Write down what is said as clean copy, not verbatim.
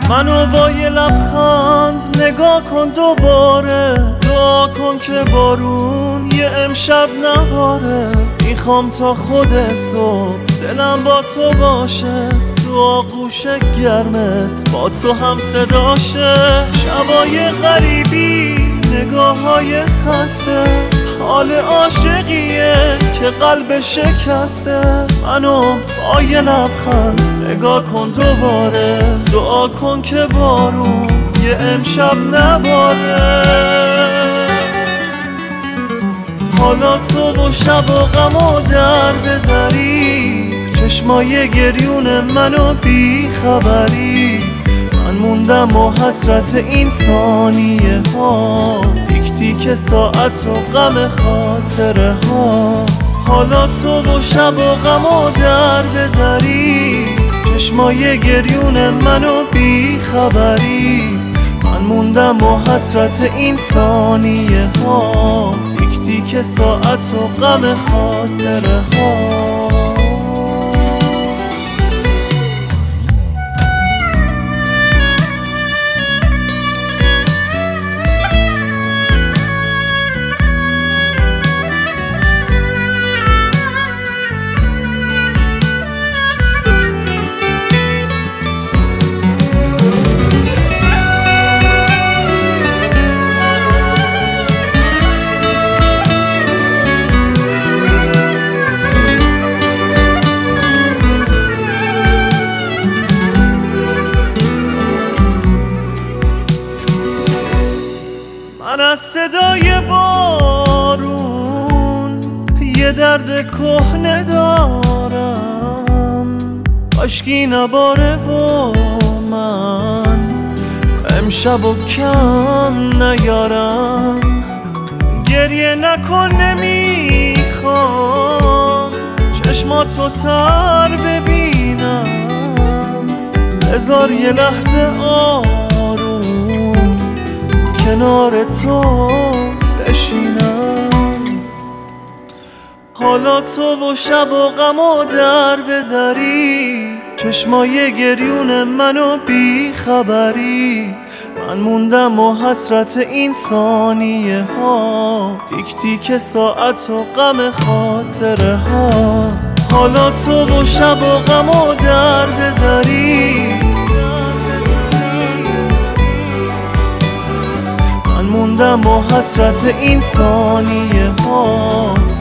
منو با یه لبخند نگاه کن دوباره، دعا کن که بارون یه امشب نباره. میخوام تا خود صبح دلم با تو باشه، تو آغوش گرمت با تو هم صداشه. شبای غریبی، نگاه های خسته، حال عاشقیه که قلب شکسته. منو با یه لبخند نگاه کن دوباره، دعا کن که بارون یه امشب نباره. حالا تو و شب و غم و در بدری، چشمای گریون منو بی خبری. من موندم و حسرت این ثانیه ها، تیک تیک ساعت و غم خاطره ها. حالا تو و شب و غم و در بدری، چشمای گریون منو بی خبری. من موندم و حسرت این ثانیه ها، تیک تیک ساعت و غم خاطره ها. من از صدای بارون یه درد کهنه دارم، کاشکی نباره و من امشب و کم نیارم. گریه نکن نمیخوام چشماتو تر ببینم، بذار یه لحظه کنار تو بشینم. حالا تو و شب و غم و در بدری، چشمای گریون منو بی خبری. من موندم و حسرت این ثانیه ها، تیک تیک ساعت و غم خاطره ها. حالا تو و شب و غم و در بدری، موندم و حسرت این ثانیه ها،